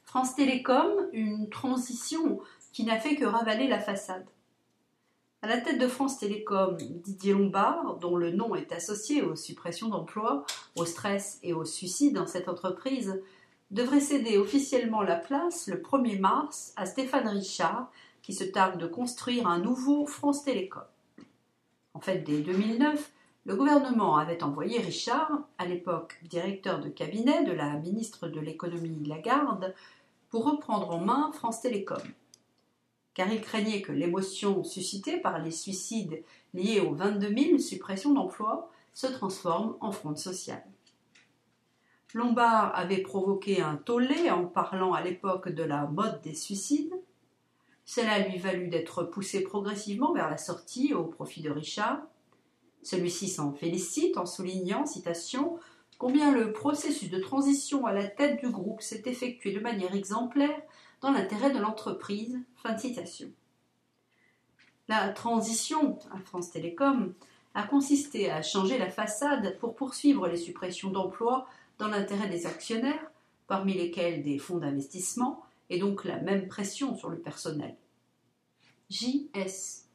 France Télécom, une transition qui n'a fait que ravaler la façade. À la tête de France Télécom, Didier Lombard, dont le nom est associé aux suppressions d'emplois, au stress et au suicide dans cette entreprise, devrait céder officiellement la place le 1er mars à Stéphane Richard, qui se targue de construire un nouveau France Télécom. En fait, dès 2009, le gouvernement avait envoyé Richard, à l'époque directeur de cabinet de la ministre de l'économie Lagarde, pour reprendre en main France Télécom. Car il craignait que l'émotion suscitée par les suicides liés aux 22 000 suppressions d'emplois se transforme en fronde sociale. Lombard avait provoqué un tollé en parlant à l'époque de la mode des suicides. Cela lui valut d'être poussé progressivement vers la sortie au profit de Richard. Celui-ci s'en félicite en soulignant, citation, « combien le processus de transition à la tête du groupe s'est effectué de manière exemplaire dans l'intérêt de l'entreprise ». Fin de citation. La transition à France Télécom a consisté à changer la façade pour poursuivre les suppressions d'emplois dans l'intérêt des actionnaires, parmi lesquels des fonds d'investissement, et donc la même pression sur le personnel. JS.